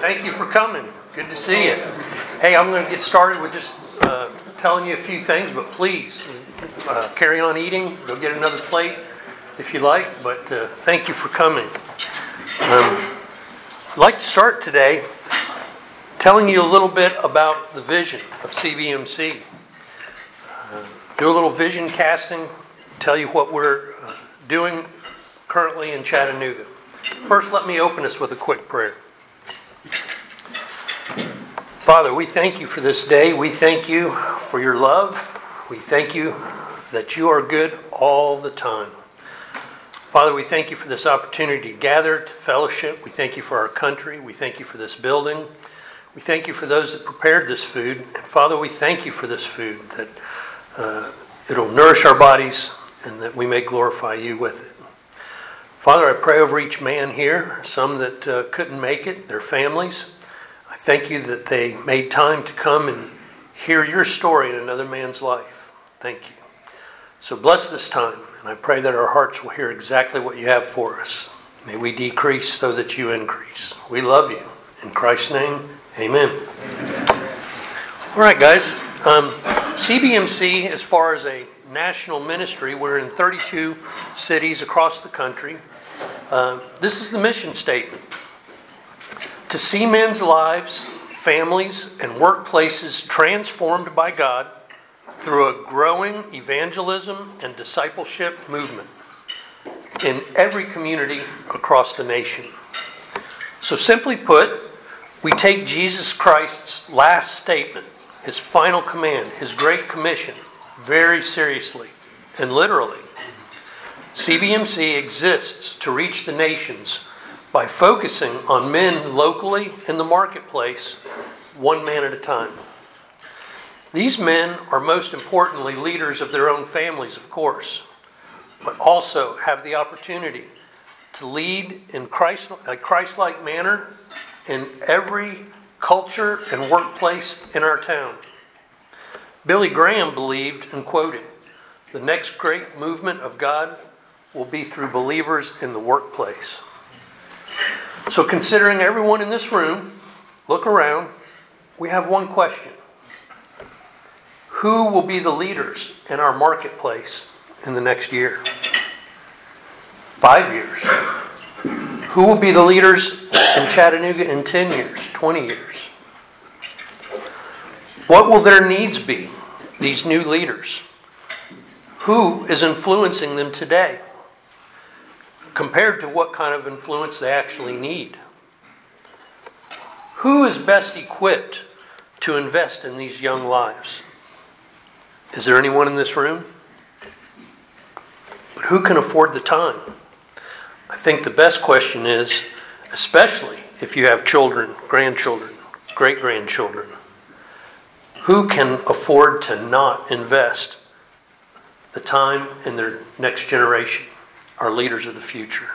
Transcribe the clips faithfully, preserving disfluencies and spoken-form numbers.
thank you for coming. Good to see you. Hey, I'm going to get started with just uh, telling you a few things, but please uh, carry on eating. Go get another plate if you like, but uh, thank you for coming. Um, I'd like to start today telling you a little bit about the vision of C B M C. Uh, do a little vision casting, tell you what we're uh, doing currently in Chattanooga. First, let me open us with a quick prayer. Father, we thank you for this day. We thank you for your love. We thank you that you are good all the time. Father, we thank you for this opportunity to gather, to fellowship. We thank you for our country. We thank you for this building. We thank you for those that prepared this food. And Father, we thank you for this food, that uh, it'll nourish our bodies and that we may glorify you with it. Father, I pray over each man here, some that uh, couldn't make it, their families. I thank you that they made time to come and hear your story in another man's life. Thank you. So bless this time, and I pray that our hearts will hear exactly what you have for us. May we decrease so that you increase. We love you. In Christ's name, amen. Amen. All right, guys. Um, C B M C, as far as a national ministry, we're in thirty-two cities across the country. Uh, this is the mission statement: to see men's lives, families, and workplaces transformed by God through a growing evangelism and discipleship movement in every community across the nation. So simply put, we take Jesus Christ's last statement, his final command, his great commission, very seriously and literally. C B M C exists to reach the nations by focusing on men locally in the marketplace, one man at a time. These men are most importantly leaders of their own families, of course, but also have the opportunity to lead in Christ, a Christ-like manner in every culture and workplace in our town. Billy Graham believed and quoted, "The next great movement of God will be through believers in the workplace." So considering everyone in this room, look around, we have one question. Who will be the leaders in our marketplace in the next year? Five years. Who will be the leaders in Chattanooga in ten years, twenty years? What will their needs be, these new leaders? Who is influencing them today compared to what kind of influence they actually need? Who is best equipped to invest in these young lives? Is there anyone in this room? But who can afford the time? I think the best question is, especially if you have children, grandchildren, great-grandchildren, who can afford to not invest the time in their next generation, our leaders of the future?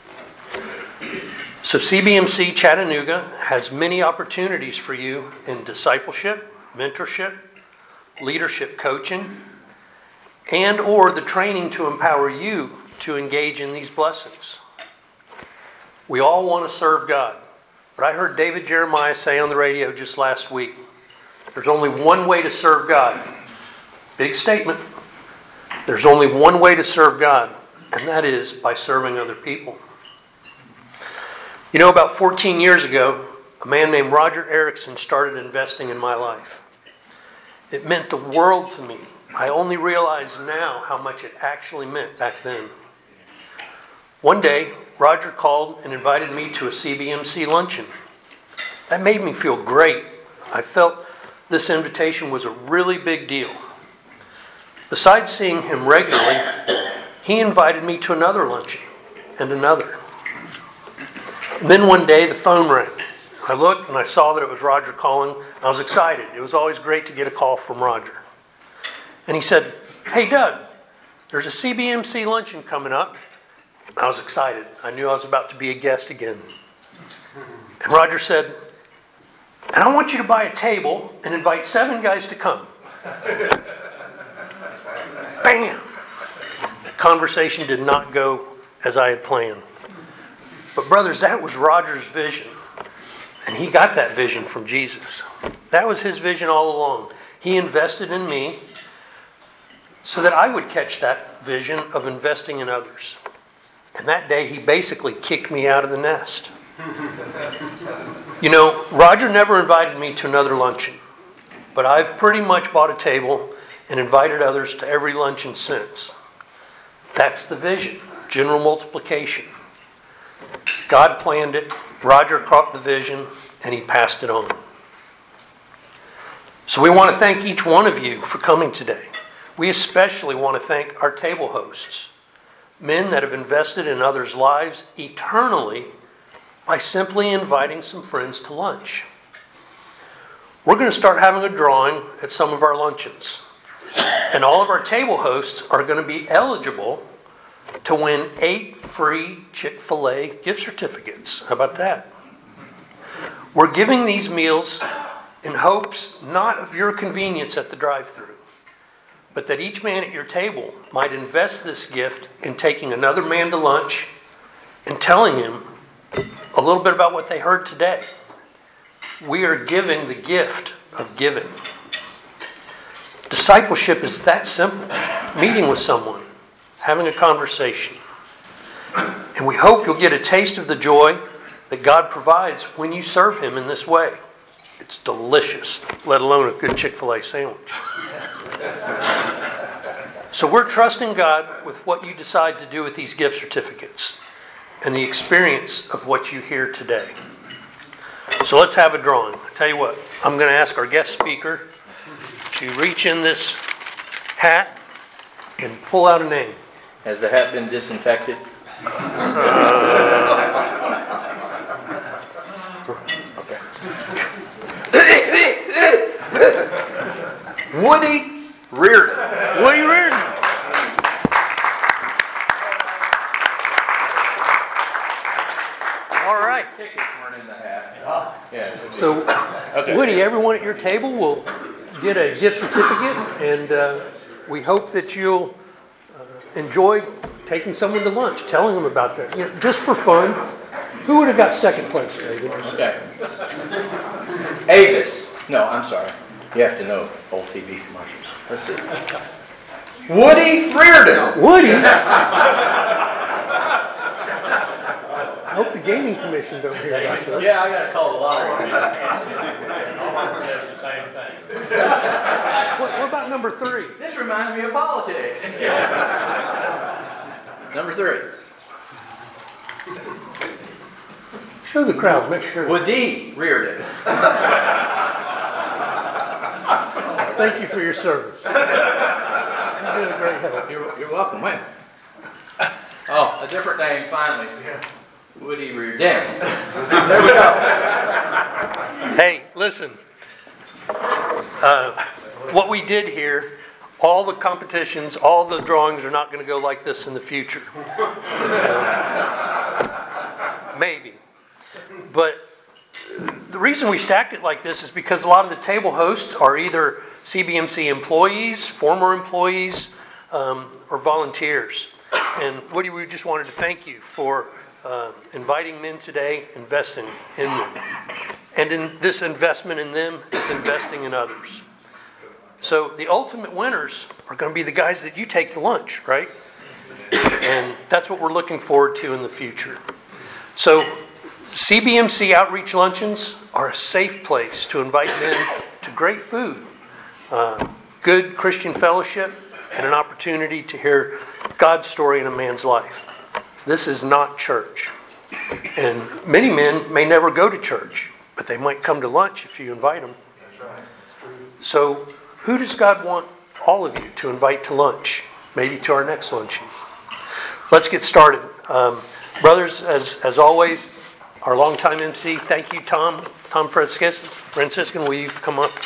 So C B M C Chattanooga has many opportunities for you in discipleship, mentorship, leadership coaching, and or the training to empower you to engage in these blessings. We all want to serve God, but I heard David Jeremiah say on the radio just last week, there's only one way to serve God. Big statement. There's only one way to serve God, and that is by serving other people. You know, about fourteen years ago, a man named Roger Erickson started investing in my life. It meant the world to me. I only realize now how much it actually meant back then. One day, Roger called and invited me to a C B M C luncheon. That made me feel great. I felt this invitation was a really big deal. Besides seeing him regularly, he invited me to another luncheon and another. And then one day the phone rang. I looked and I saw that it was Roger calling. I was excited. It was always great to get a call from Roger. And he said, "Hey Doug, there's a C B M C luncheon coming up." I was excited. I knew I was about to be a guest again. And Roger said, "And I want you to buy a table and invite seven guys to come." Bam! The conversation did not go as I had planned. But brothers, that was Roger's vision. And he got that vision from Jesus. That was his vision all along. He invested in me so that I would catch that vision of investing in others. And that day he basically kicked me out of the nest. You know, Roger never invited me to another luncheon, but I've pretty much bought a table and invited others to every luncheon since. That's the vision, general multiplication. God planned it, Roger caught the vision, and he passed it on. So we want to thank each one of you for coming today. We especially want to thank our table hosts, men that have invested in others' lives eternally by simply inviting some friends to lunch. We're going to start having a drawing at some of our luncheons. And all of our table hosts are going to be eligible to win eight free Chick-fil-A gift certificates. How about that? We're giving these meals in hopes not of your convenience at the drive-thru, but that each man at your table might invest this gift in taking another man to lunch and telling him a little bit about what they heard today. We are giving the gift of giving. Discipleship is that simple. Meeting with someone, having a conversation. And we hope you'll get a taste of the joy that God provides when you serve Him in this way. It's delicious, let alone a good Chick-fil-A sandwich. So we're trusting God with what you decide to do with these gift certificates and the experience of what you hear today. So let's have a drawing. I tell you what, I'm going to ask our guest speaker to reach in this hat and pull out a name. Has the hat been disinfected? Uh, Woody Reardon. Woody Reardon. All right. Tickets weren't in the hat. Yeah. So, Okay. Woody, everyone at your table will get a gift certificate, and uh, we hope that you'll uh, enjoy taking someone to lunch, telling them about that. You know, just for fun. Who would have got second place, David? Okay. Avis. No, I'm sorry. You have to know old T V commercials. Let's see. Woody Reardon. Woody? I hope the gaming commission don't hear about this. Yeah, I got to call the lottery. All says the same thing. What, what about number three? This reminds me of politics. Number three. Show the crowd, make sure. Woody Reardon. Thank you for your service. You've been a great help. You're, you're welcome. Wait. Oh, a different name finally. Woody Reardon. There we go. Hey, listen. Uh, what we did here, all the competitions, all the drawings are not going to go like this in the future. Uh, maybe. But the reason we stacked it like this is because a lot of the table hosts are either C B M C employees, former employees, um, or volunteers. And Woody, we just wanted to thank you for uh, inviting men today, investing in them. And in this investment in them is investing in others. So the ultimate winners are going to be the guys that you take to lunch, right? And that's what we're looking forward to in the future. So C B M C outreach luncheons are a safe place to invite men to great food, uh, good Christian fellowship, and an opportunity to hear God's story in a man's life. This is not church. And many men may never go to church, but they might come to lunch if you invite them. So who does God want all of you to invite to lunch? Maybe to our next luncheon. Let's get started. Um, brothers, as, as always, our longtime M C, thank you, Tom. Tom Franciscan, Franciscan, will you come up?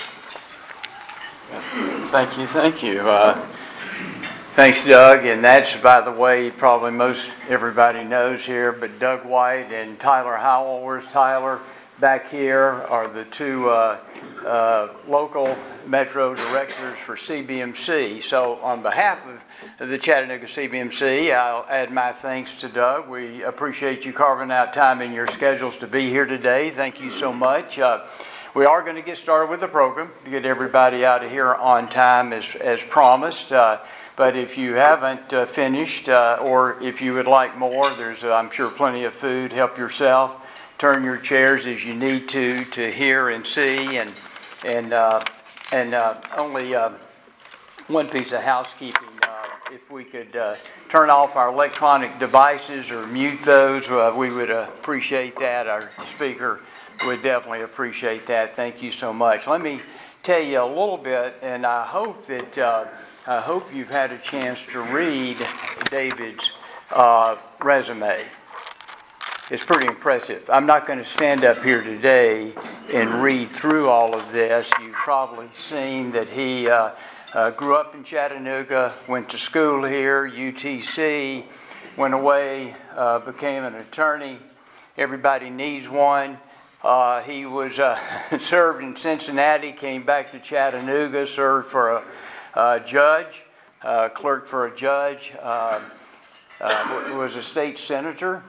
Thank you, thank you. Uh, thanks, Doug. And that's, by the way, probably most everybody knows here, but Doug White and Tyler Howell. Where's Tyler? back here are the two uh, uh, local Metro directors for C B M C. So on behalf of the Chattanooga C B M C, I'll add my thanks to Doug. We appreciate you carving out time in your schedules to be here today. Thank you so much. Uh, we are going to get started with the program to get everybody out of here on time as, as promised. Uh, But if you haven't uh, finished, uh, or if you would like more, there's, uh, I'm sure, plenty of food. Help yourself. Turn your chairs as you need to to hear and see. And and uh, and uh, only uh, one piece of housekeeping. Uh, if we could uh, turn off our electronic devices or mute those, uh, we would appreciate that. Our speaker would definitely appreciate that. Thank you so much. Let me tell you a little bit, and I hope that. Uh, I hope you've had a chance to read David's uh, resume. It's pretty impressive. I'm not going to stand up here today and read through all of this. You've probably seen that he uh, uh, grew up in Chattanooga, went to school here, U T C, went away, uh, became an attorney. Everybody needs one. Uh, he was uh, served in Cincinnati, came back to Chattanooga, served for a Uh, judge, uh, clerk for a judge, uh, uh, was a state senator,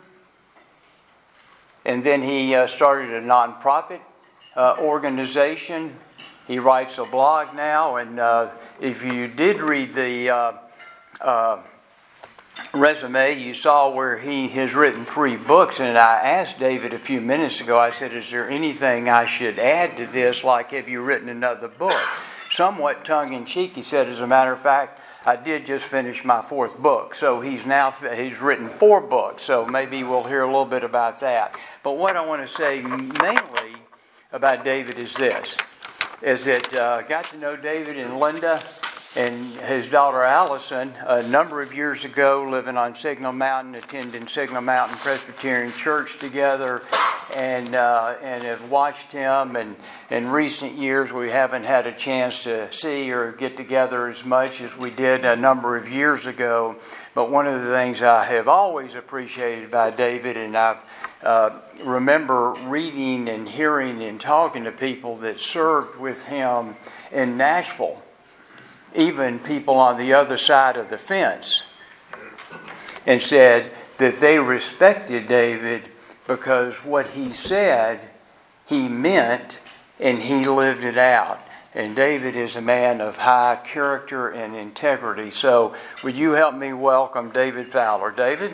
and then he uh, started a nonprofit uh, organization. He writes a blog now, and uh, if you did read the uh, uh, resume, you saw where he has written three books, and I asked David a few minutes ago, I said, is there anything I should add to this, like have you written another book? Somewhat tongue-in-cheek, he said, as a matter of fact, I did just finish my fourth book. So he's now, he's written four books, so maybe we'll hear a little bit about that. But what I want to say mainly about David is this, is that I uh, got to know David and Linda and his daughter Allison a number of years ago, living on Signal Mountain, attending Signal Mountain Presbyterian Church together, and uh, and have watched him. And in recent years, we haven't had a chance to see or get together as much as we did a number of years ago. But one of the things I have always appreciated about David, and I uh, remember reading and hearing and talking to people that served with him in Nashville, even people on the other side of the fence, and said that they respected David because what he said, he meant, and he lived it out. And David is a man of high character and integrity. So would you help me welcome David Fowler? David?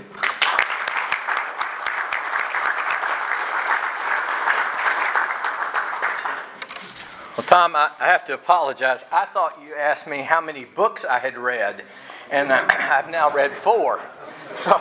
Well, Tom, I have to apologize. I thought you asked me how many books I had read, and I've now read four. So,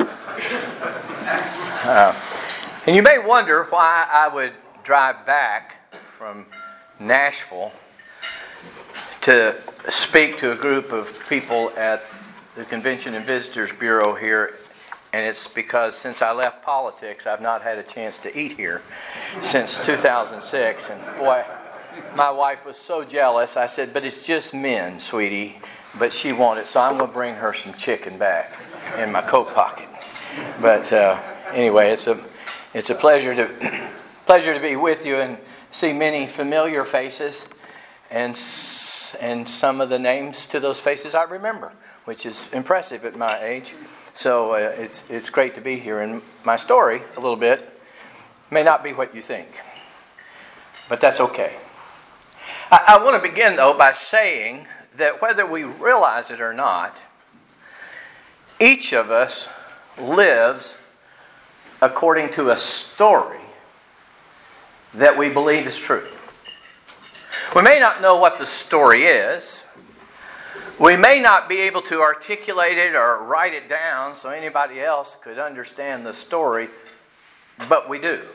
uh, and you may wonder why I would drive back from Nashville to speak to a group of people at the Convention and Visitors Bureau here. And it's because since I left politics, I've not had a chance to eat here since two thousand six. And boy, my wife was so jealous. I said, but it's just men, sweetie. But she wanted, so I'm going to bring her some chicken back in my coat pocket. But uh, anyway, it's a it's a pleasure to pleasure to be with you and see many familiar faces, and and some of the names to those faces I remember, which is impressive at my age. So uh, it's it's great to be here. And my story, a little bit, may not be what you think, but that's okay. I, I want to begin, though, by saying that whether we realize it or not, each of us lives according to a story that we believe is true. We may not know what the story is. We may not be able to articulate it or write it down so anybody else could understand the story, but we do.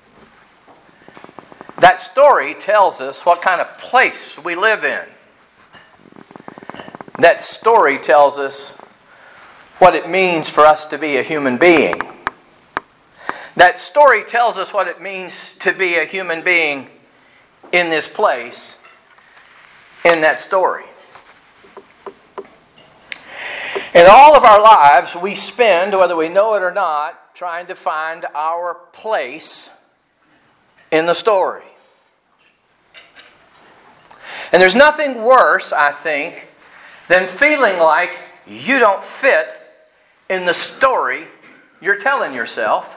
That story tells us what kind of place we live in. That story tells us what it means for us to be a human being. That story tells us what it means to be a human being in this place, in that story. In all of our lives, we spend, whether we know it or not, trying to find our place in the story. And there's nothing worse, I think, than feeling like you don't fit in the story you're telling yourself,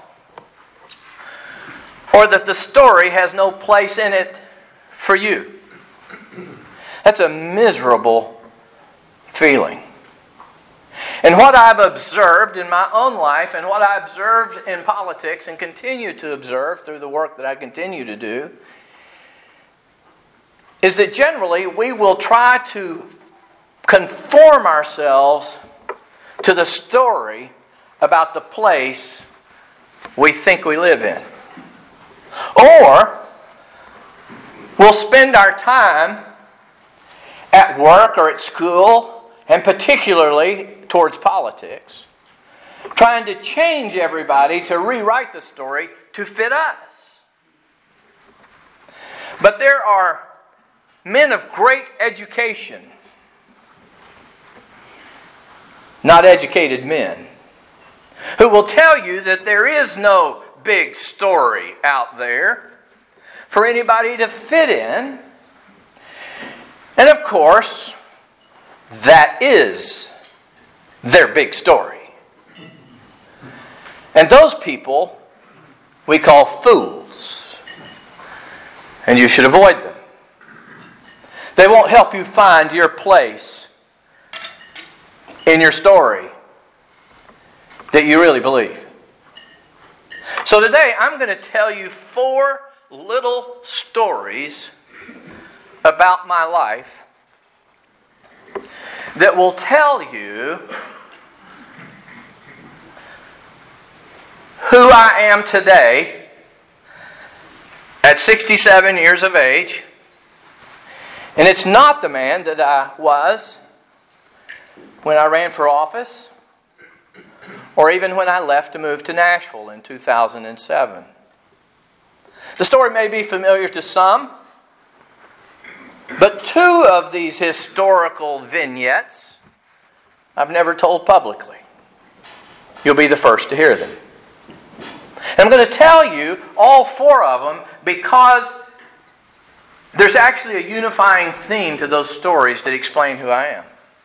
or that the story has no place in it for you. That's a miserable feeling. And what I've observed in my own life and what I observed in politics and continue to observe through the work that I continue to do is that generally we will try to conform ourselves to the story about the place we think we live in. Or we'll spend our time at work or at school, and particularly towards politics, trying to change everybody to rewrite the story to fit us. But there are men of great education, not educated men, who will tell you that there is no big story out there for anybody to fit in. And of course, that is their big story. And those people we call fools. And you should avoid them. They won't help you find your place in your story that you really believe. So today I'm going to tell you four little stories about my life that will tell you who I am today at sixty-seven years of age. And it's not the man that I was when I ran for office, or even when I left to move to Nashville in two thousand seven. The story may be familiar to some, but two of these historical vignettes I've never told publicly. You'll be the first to hear them. And I'm going to tell you all four of them because there's actually a unifying theme to those stories that explain who I am.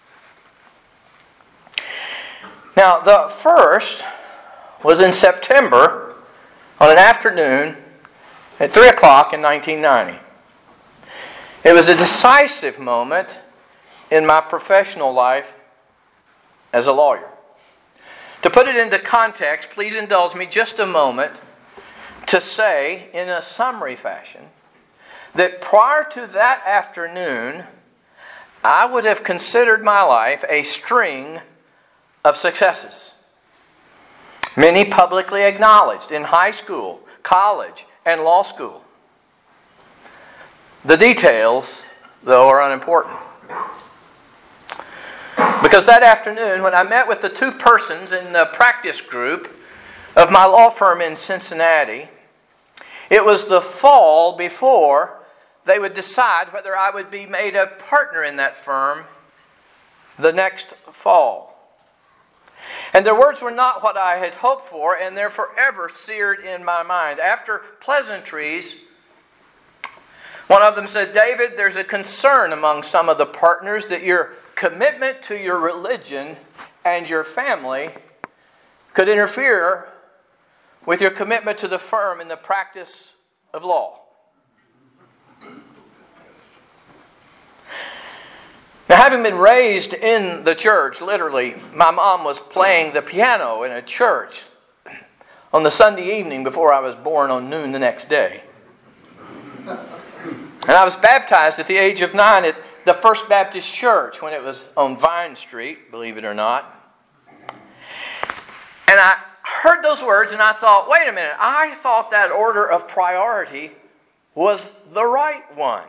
Now, the first was in September on an afternoon at three o'clock in nineteen ninety. It was a decisive moment in my professional life as a lawyer. To put it into context, please indulge me just a moment to say in a summary fashion that prior to that afternoon, I would have considered my life a string of successes. Many publicly acknowledged in high school, college, and law school. The details, though, are unimportant. Because that afternoon, when I met with the two persons in the practice group of my law firm in Cincinnati, it was the fall before they would decide whether I would be made a partner in that firm the next fall. And their words were not what I had hoped for, and they're forever seared in my mind. After pleasantries, one of them said, "David, there's a concern among some of the partners that your commitment to your religion and your family could interfere with your commitment to the firm in the practice of law." Now, having been raised in the church, literally, my mom was playing the piano in a church on the Sunday evening before I was born on noon the next day. And I was baptized at the age of nine at the First Baptist Church when it was on Vine Street, believe it or not. And I heard those words and I thought, wait a minute, I thought that order of priority was the right one.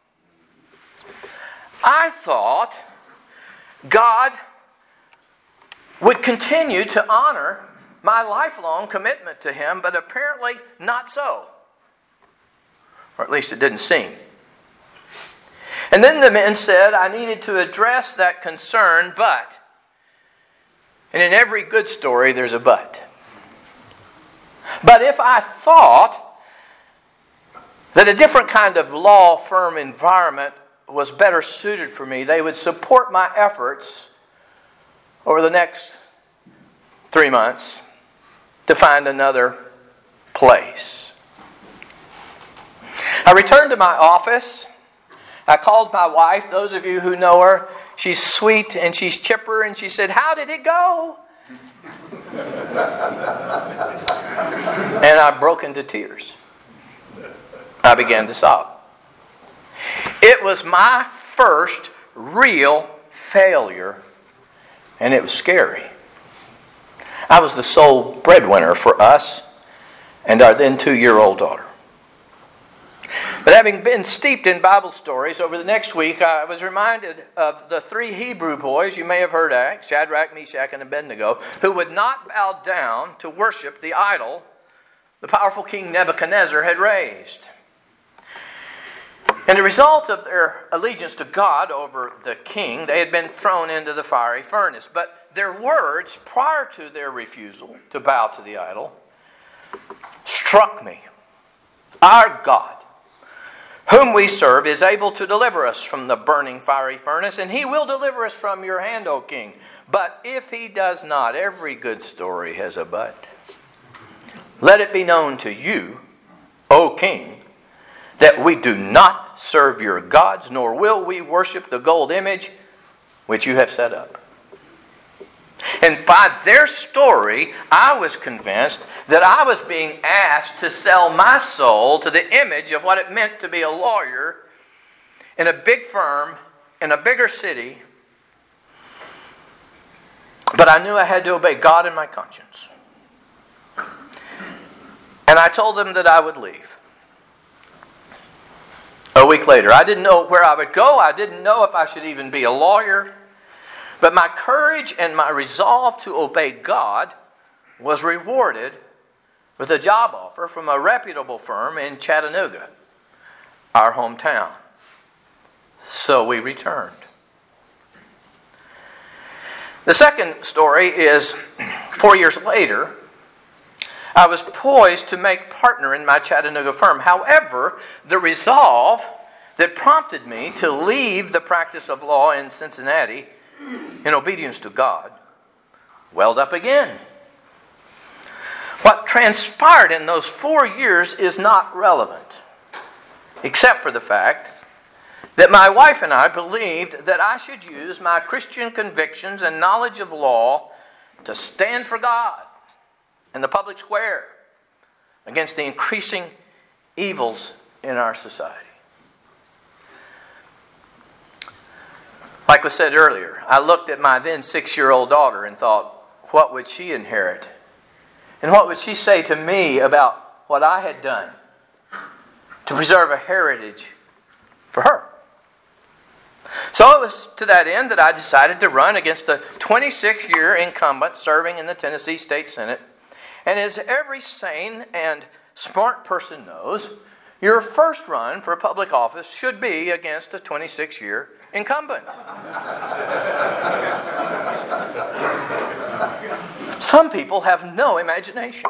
I thought God would continue to honor my lifelong commitment to Him, but apparently not so. Or at least it didn't seem. And then the men said I needed to address that concern, but, and in every good story there's a but. But if I thought that a different kind of law firm environment was better suited for me. They would support my efforts over the next three months to find another place. I returned to my office. I called my wife. Those of you who know her, she's sweet and she's chipper, and she said, "How did it go?" And I broke into tears. I began to sob. It was my first real failure, and it was scary. I was the sole breadwinner for us and our then two-year-old daughter. But having been steeped in Bible stories over the next week, I was reminded of the three Hebrew boys, you may have heard of, Shadrach, Meshach, and Abednego, who would not bow down to worship the idol the powerful King Nebuchadnezzar had raised. And the result of their allegiance to God over the king, they had been thrown into the fiery furnace. But their words prior to their refusal to bow to the idol struck me. Our God, whom we serve, is able to deliver us from the burning fiery furnace, and He will deliver us from your hand, O king. But if He does not, every good story has a but. Let it be known to you, O king, that we do not serve your gods, nor will we worship the gold image which you have set up. And by their story, I was convinced that I was being asked to sell my soul to the image of what it meant to be a lawyer in a big firm, in a bigger city. But I knew I had to obey God and my conscience. And I told them that I would leave. A week later, I didn't know where I would go. I didn't know if I should even be a lawyer. But my courage and my resolve to obey God was rewarded with a job offer from a reputable firm in Chattanooga, our hometown. So we returned. The second story is four years later, I was poised to make partner in my Chattanooga firm. However, the resolve that prompted me to leave the practice of law in Cincinnati in obedience to God welled up again. What transpired in those four years is not relevant, except for the fact that my wife and I believed that I should use my Christian convictions and knowledge of law to stand for God in the public square against the increasing evils in our society. Like was said earlier, I looked at my then six-year-old daughter and thought, what would she inherit? And what would she say to me about what I had done to preserve a heritage for her? So it was to that end that I decided to run against a twenty-six-year incumbent serving in the Tennessee State Senate. And as every sane and smart person knows, your first run for public office should be against a twenty-six-year incumbent. Some people have no imagination.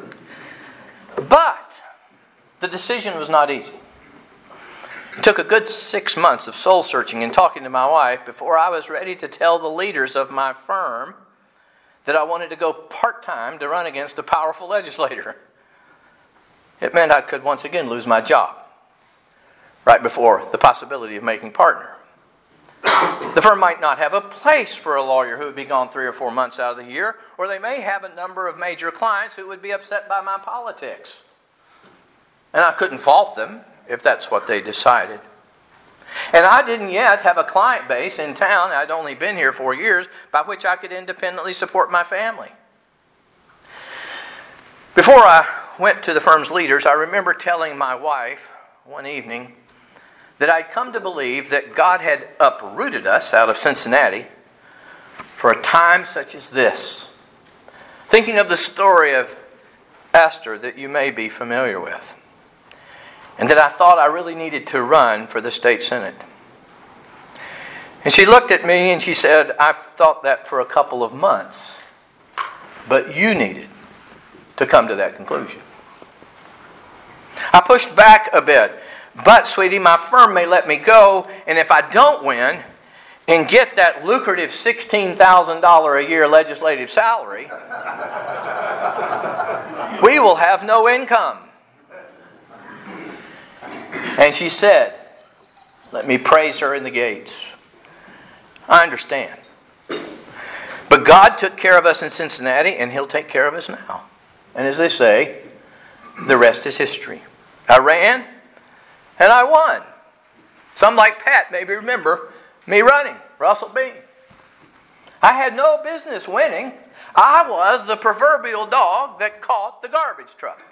But the decision was not easy. It took a good six months of soul searching and talking to my wife before I was ready to tell the leaders of my firm that I wanted to go part-time to run against a powerful legislator. It meant I could once again lose my job right before the possibility of making partner. The firm might not have a place for a lawyer who would be gone three or four months out of the year, or they may have a number of major clients who would be upset by my politics. And I couldn't fault them if that's what they decided. And I didn't yet have a client base in town, I'd only been here four years, by which I could independently support my family. Before I went to the firm's leaders, I remember telling my wife one evening that I'd come to believe that God had uprooted us out of Cincinnati for a time such as this. Thinking of the story of Esther that you may be familiar with. And that I thought I really needed to run for the state senate. And she looked at me and she said, I've thought that for a couple of months, but you needed to come to that conclusion. I pushed back a bit. But, sweetie, my firm may let me go, and if I don't win and get that lucrative sixteen thousand dollars a year legislative salary, we will have no income. And she said, let me praise her in the gates. I understand. But God took care of us in Cincinnati, and He'll take care of us now. And as they say, the rest is history. I ran, and I won. Some like Pat maybe remember me running, Russell Bean. I had no business winning. I was the proverbial dog that caught the garbage truck.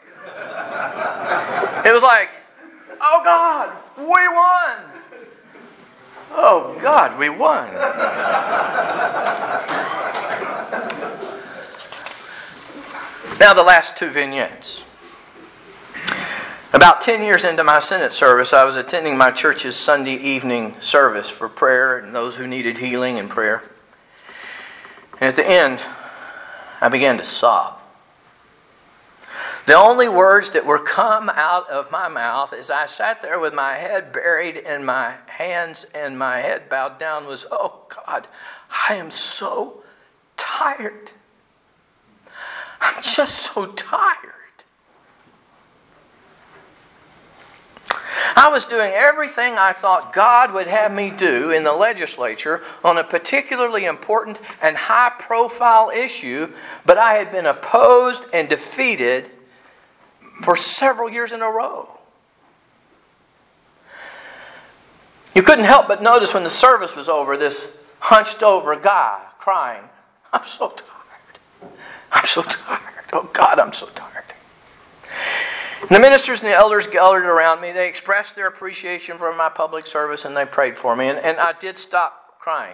It was like, oh God, we won. Oh God, we won. Now the last two vignettes. About ten years into my Senate service, I was attending my church's Sunday evening service for prayer and those who needed healing and prayer. And at the end, I began to sob. The only words that were come out of my mouth as I sat there with my head buried in my hands and my head bowed down was, oh God, I am so tired. I'm just so tired. I was doing everything I thought God would have me do in the legislature on a particularly important and high-profile issue, but I had been opposed and defeated for several years in a row. You couldn't help but notice when the service was over, this hunched-over guy crying, I'm so tired. I'm so tired. Oh God, I'm so tired. And the ministers and the elders gathered around me. They expressed their appreciation for my public service and they prayed for me. And, and I did stop crying.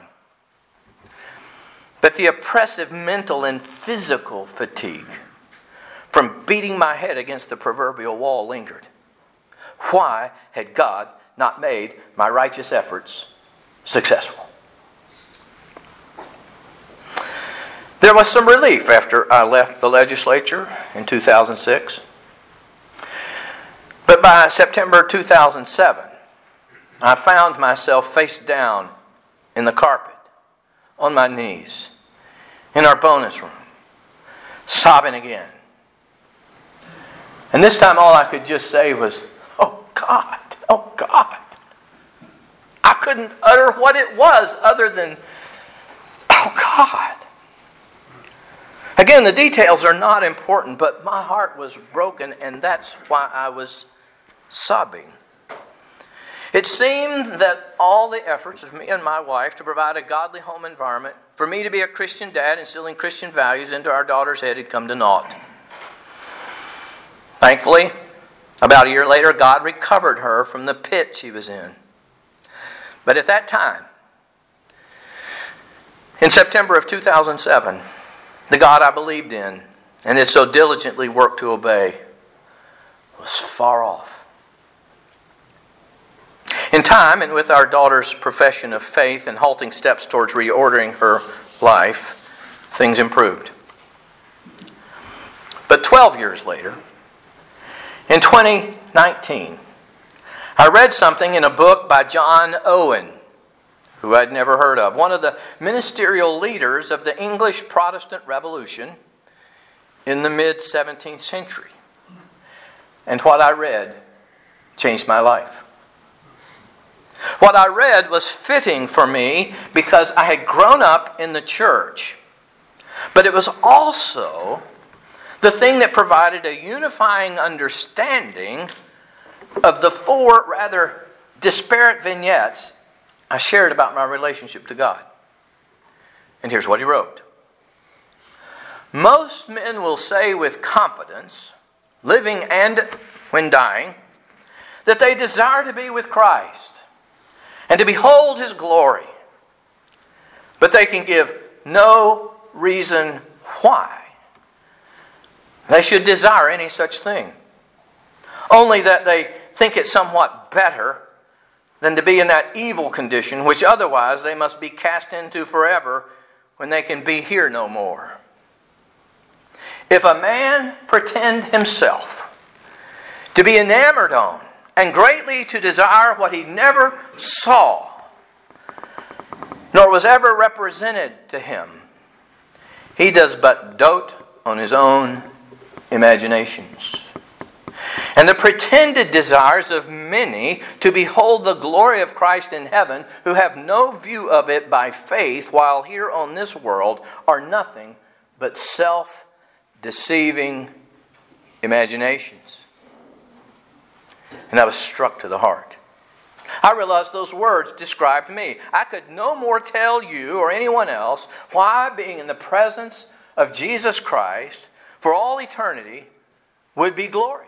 But the oppressive mental and physical fatigue from beating my head against the proverbial wall lingered. Why had God not made my righteous efforts successful? There was some relief after I left the legislature in two thousand six. But by September two thousand seven, I found myself face down in the carpet, on my knees, in our bonus room, sobbing again. And this time all I could just say was, oh God, oh God. I couldn't utter what it was other than, oh God. Again, the details are not important, but my heart was broken, and that's why I was sobbing. It seemed that all the efforts of me and my wife to provide a godly home environment, for me to be a Christian dad instilling Christian values into our daughter's head had come to naught. Thankfully, about a year later, God recovered her from the pit she was in. But at that time, in September of two thousand seven, the God I believed in and had so diligently worked to obey was far off. In time, and with our daughter's profession of faith and halting steps towards reordering her life, things improved. But twelve years later, in twenty nineteen, I read something in a book by John Owen, who I'd never heard of, one of the ministerial leaders of the English Protestant Revolution in the mid-seventeenth century. And what I read changed my life. What I read was fitting for me because I had grown up in the church. But it was also the thing that provided a unifying understanding of the four rather disparate vignettes I shared about my relationship to God. And here's what he wrote. Most men will say with confidence, living and when dying, that they desire to be with Christ and to behold His glory. But they can give no reason why they should desire any such thing. Only that they think it somewhat better than to be in that evil condition which otherwise they must be cast into forever when they can be here no more. If a man pretend himself to be enamored on, and greatly to desire what he never saw, nor was ever represented to him. He does but dote on his own imaginations. And the pretended desires of many to behold the glory of Christ in heaven, who have no view of it by faith, while here on this world, are nothing but self-deceiving imaginations. And I was struck to the heart. I realized those words described me. I could no more tell you or anyone else why being in the presence of Jesus Christ for all eternity would be glorious.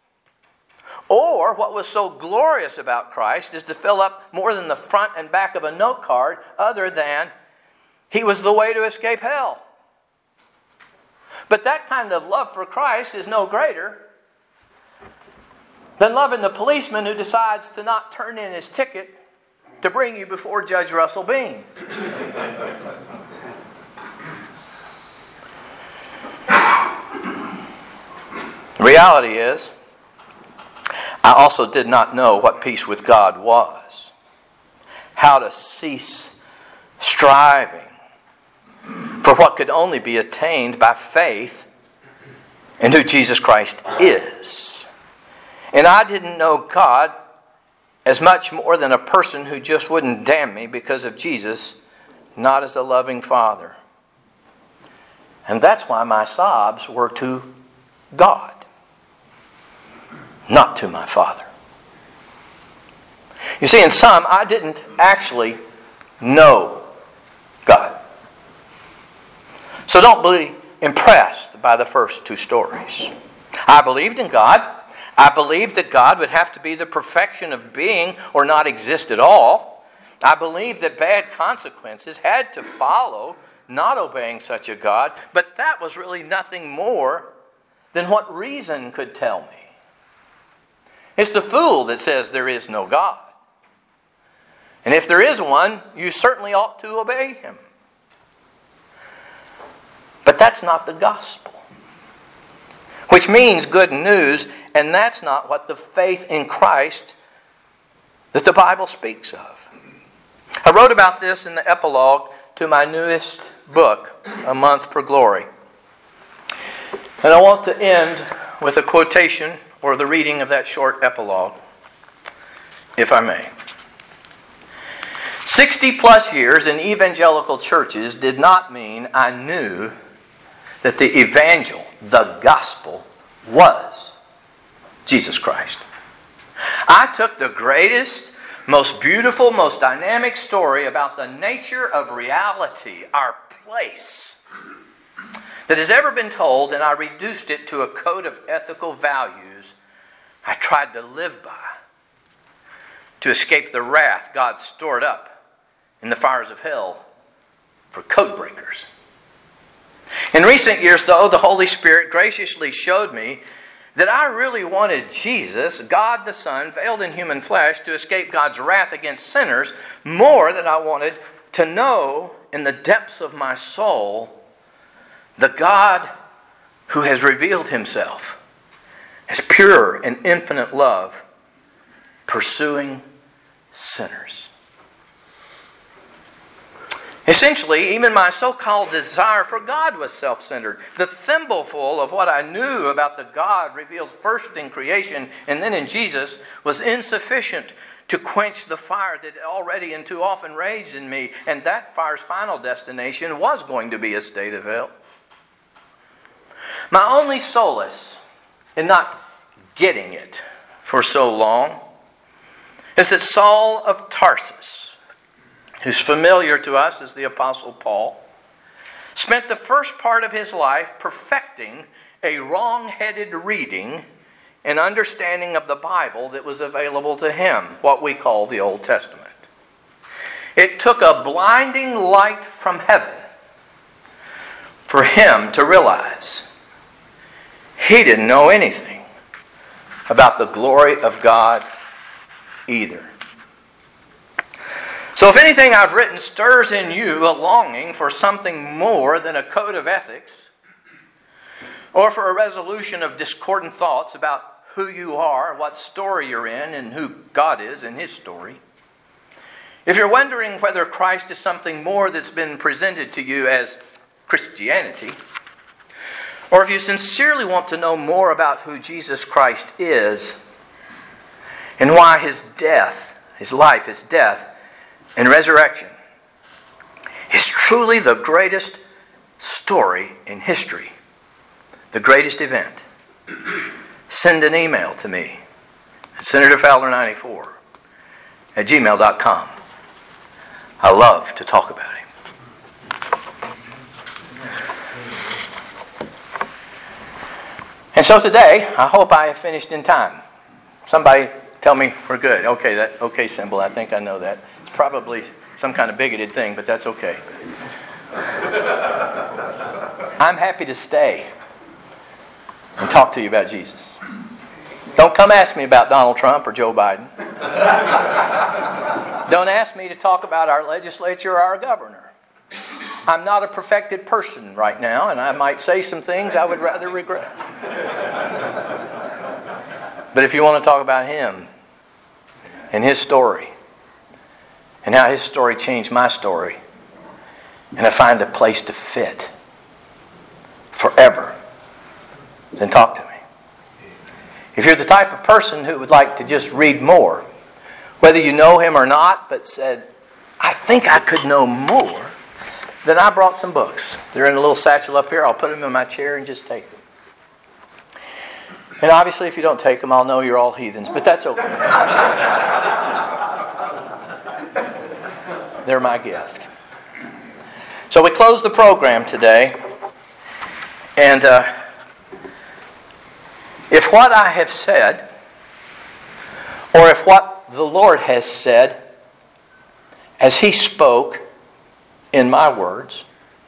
Or what was so glorious about Christ is to fill up more than the front and back of a note card, other than he was the way to escape hell. But that kind of love for Christ is no greater than loving the policeman who decides to not turn in his ticket to bring you before Judge Russell Bean. The reality is, I also did not know what peace with God was, how to cease striving for what could only be attained by faith in who Jesus Christ is. And I didn't know God as much more than a person who just wouldn't damn me because of Jesus, not as a loving Father. And that's why my sobs were to God, not to my Father. You see, in some, I didn't actually know God. So don't be impressed by the first two stories. I believed in God. I believed that God would have to be the perfection of being or not exist at all. I believed that bad consequences had to follow not obeying such a God. But that was really nothing more than what reason could tell me. It's the fool that says there is no God. And if there is one, you certainly ought to obey him. But that's not the gospel. Which means good news, and that's not what the faith in Christ that the Bible speaks of. I wrote about this in the epilogue to my newest book, A Month for Glory. And I want to end with a quotation or the reading of that short epilogue, if I may. Sixty plus years in evangelical churches did not mean I knew that the evangel, the gospel, was Jesus Christ. I took the greatest, most beautiful, most dynamic story about the nature of reality, our place, that has ever been told, and I reduced it to a code of ethical values I tried to live by to escape the wrath God stored up in the fires of hell for code breakers. In recent years, though, the Holy Spirit graciously showed me that I really wanted Jesus, God the Son, veiled in human flesh, to escape God's wrath against sinners more than I wanted to know in the depths of my soul the God who has revealed himself as pure and infinite love, pursuing sinners. Essentially, even my so-called desire for God was self-centered. The thimbleful of what I knew about the God revealed first in creation and then in Jesus was insufficient to quench the fire that already and too often raged in me. And that fire's final destination was going to be a state of hell. My only solace in not getting it for so long is that Saul of Tarsus, who's familiar to us as the Apostle Paul, spent the first part of his life perfecting a wrong-headed reading and understanding of the Bible that was available to him, what we call the Old Testament. It took a blinding light from heaven for him to realize he didn't know anything about the glory of God either. So if anything I've written stirs in you a longing for something more than a code of ethics, or for a resolution of discordant thoughts about who you are, what story you're in, and who God is in His story. If you're wondering whether Christ is something more that's been presented to you as Christianity, or if you sincerely want to know more about who Jesus Christ is and why His death, His life, His death, and resurrection is truly the greatest story in history, the greatest event, send an email to me at Senator Fowler ninety-four at gmail dot com. I love to talk about Him. And so today, I hope I have finished in time. Somebody tell me we're good. Okay, that okay symbol. I think I know that. It's probably some kind of bigoted thing, but that's okay. I'm happy to stay and talk to you about Jesus. Don't come ask me about Donald Trump or Joe Biden. Don't ask me to talk about our legislature or our governor. I'm not a perfected person right now, and I might say some things I would rather regret. But if you want to talk about Him and His story, and how His story changed my story, and I find a place to fit forever, then talk to me. If you're the type of person who would like to just read more, whether you know Him or not, but said, I think I could know more, then I brought some books. They're in a little satchel up here. I'll put them in my chair and just take them. And obviously, if you don't take them, I'll know you're all heathens, but that's okay. They're my gift. So we close the program today, and uh, if what I have said, or if what the Lord has said, as He spoke in my words,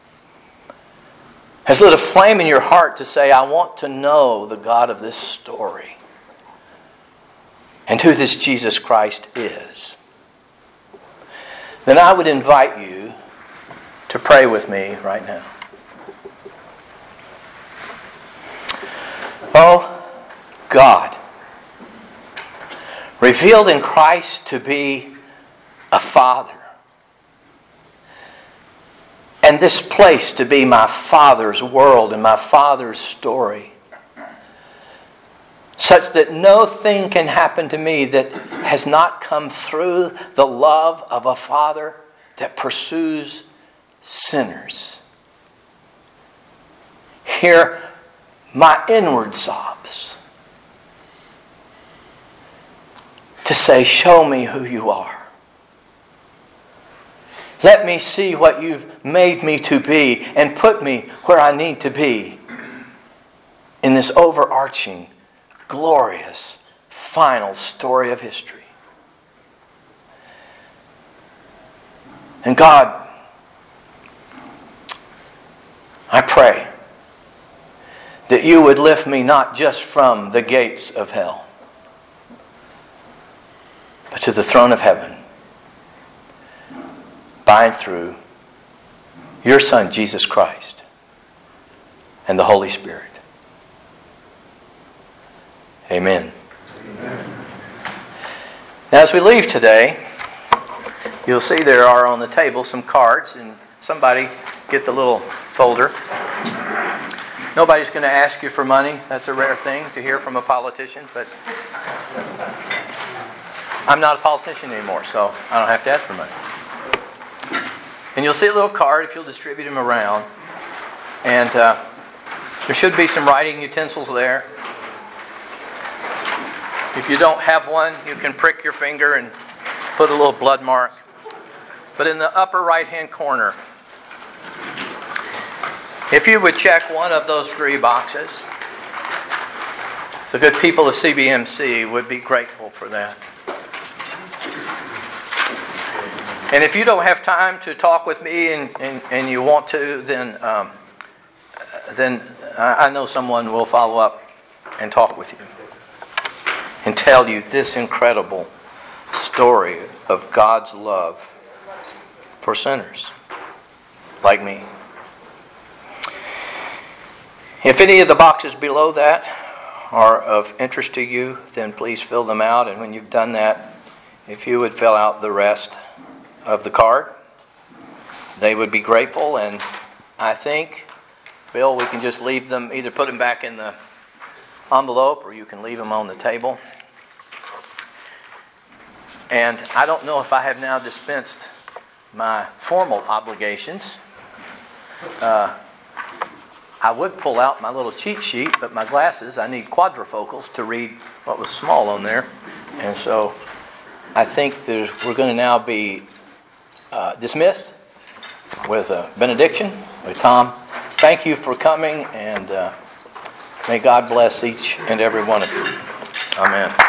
has lit a flame in your heart to say, I want to know the God of this story and who this Jesus Christ is, then I would invite you to pray with me right now. Oh, God, revealed in Christ to be a Father, and this place to be my Father's world and my Father's story, such that no thing can happen to me that has not come through the love of a Father that pursues sinners. Hear my inward sobs to say, show me who you are. Let me see what you've made me to be and put me where I need to be in this overarching, glorious, final story of history. And God, I pray that you would lift me not just from the gates of hell, but to the throne of heaven, by and through your Son, Jesus Christ, and the Holy Spirit. Amen. Amen. Now, as we leave today, you'll see there are on the table some cards, and somebody get the little folder. Nobody's going to ask you for money. That's a rare thing to hear from a politician, but I'm not a politician anymore, so I don't have to ask for money. And you'll see a little card if you'll distribute them around. And uh, there should be some writing utensils there. If you don't have one, you can prick your finger and put a little blood mark. But in the upper right-hand corner, if you would check one of those three boxes, the good people of C B M C would be grateful for that. And if you don't have time to talk with me and, and, and you want to, then um, then I know someone will follow up and talk with you and tell you this incredible story of God's love for sinners like me. If any of the boxes below that are of interest to you, then please fill them out. And when you've done that, if you would fill out the rest of the card, they would be grateful. And I think, Bill, we can just leave them, either put them back in the envelope or you can leave them on the table. And I don't know if I have now dispensed my formal obligations. Uh, I would pull out my little cheat sheet, but my glasses, I need quadrifocals to read what was small on there. And so I think there's, we're going to now be uh, dismissed with a benediction with Tom. Thank you for coming, and uh, may God bless each and every one of you. Amen.